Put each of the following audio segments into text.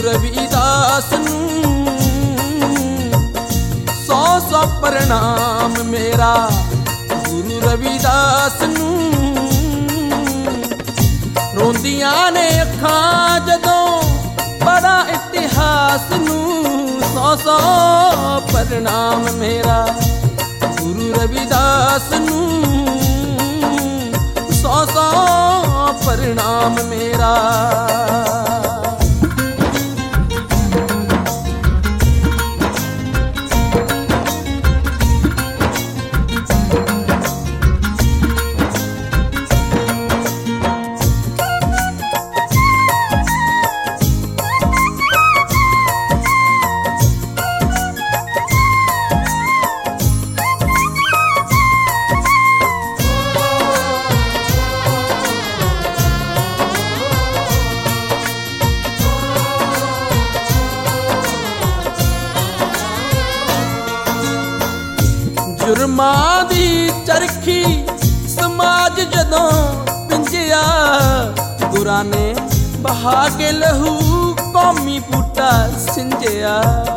रविदास नूं सौ सौ प्रणाम मेरा गुरु रविदास नूं। रोंदियां ने अखां जदों बड़ा इतिहास नूं सौ सौ प्रणाम मेरा गुरु रविदास नूं सौ सौ प्रणाम मेरा। जुर्मां दी चरखी समाज जदों पिंजिया गुरां ने बहा के लहू कौमी बूटा सिंजिया।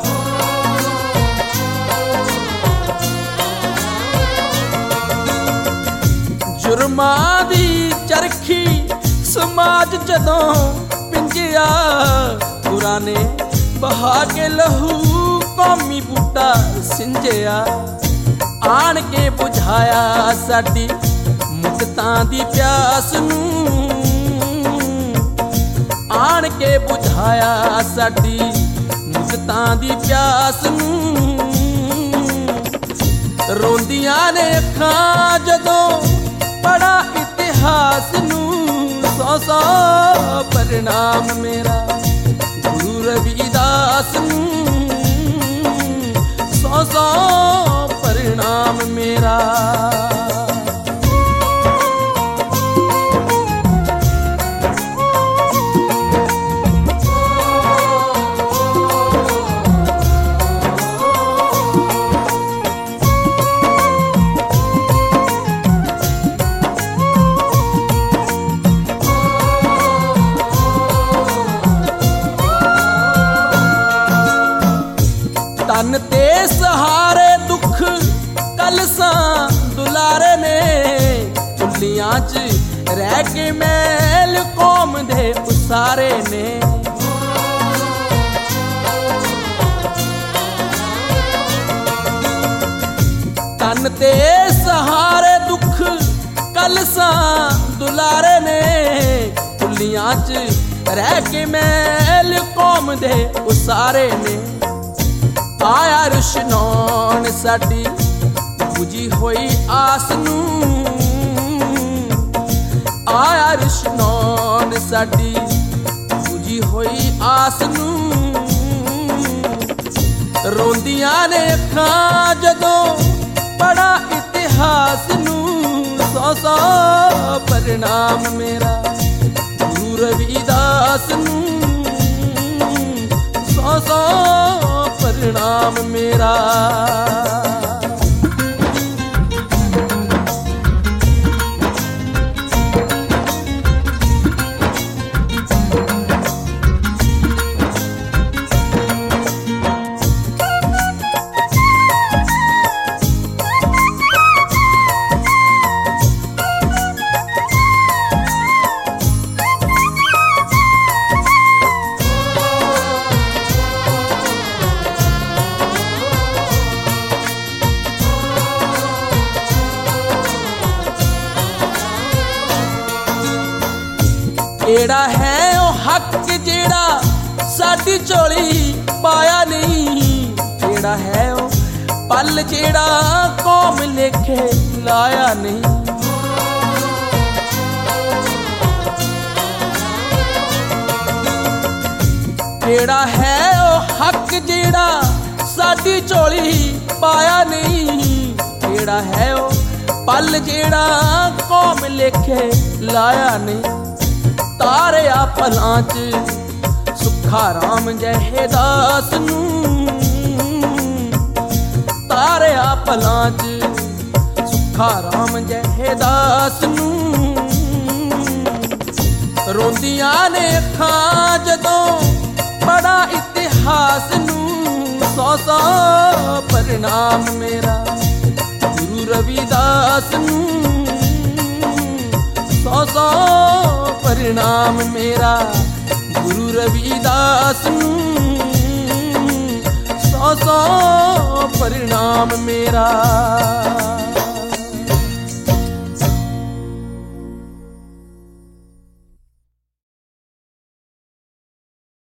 जुर्मां दी चरखी समाज जदों पिंजिया गुरां ने बहा के लहू कौमी बूटा सिंजिया। आन के बुझाया साडी मुक्तां दी प्यास नूं, आन के बुझाया साडी मुक्तां दी प्यास नूं। रोंदियां ने अखां जदों बड़ा इतिहास नूं सौ सौ प्रणाम मेरा गुरु रविदास नूं सौ सौ प्रणाम मेरा। तन ते सहारे दुख कलसां दुलारे ने चुल्लियां च रह के मैल कौम दे उसारे ने। तन ते सहारे दुख कलसां दुलारे ने चुल्लियां च रह के मैल कौम दे उसारे ने। आया रुशनान साडी बुझी होई आस नूं, आया रुशनान साडी बुझी होई आस नूं। रोंदियां ने अखां जदों बड़ा इतिहास नूं सौ सौ प्रणाम मेरा गुरु रविदास नूं सौ सौ प्रणाम मेरा। केड़ा है ओ हक जेड़ा साडी झोली पाया नहीं, केड़ा है ओ पल जेड़ा कौम लेखे लाया नहीं। केड़ा है ओ हक जेड़ा साडी झोली पाया नहीं, केड़ा है ओ पल जेड़ा कौम लेखे लाया नहीं। तारिया भलां च सुखा राम जहे दास नूं, तारिया भलां च सुखा राम जहे दास नूं। रोंदियां ने अखां जदों पढ़ा इतिहास नूं 100 परिणाम मेरा। गुरु रविदास नूं 100 परिणाम मेरा। गुरु रविदास नूं 100 परिणाम मेरा।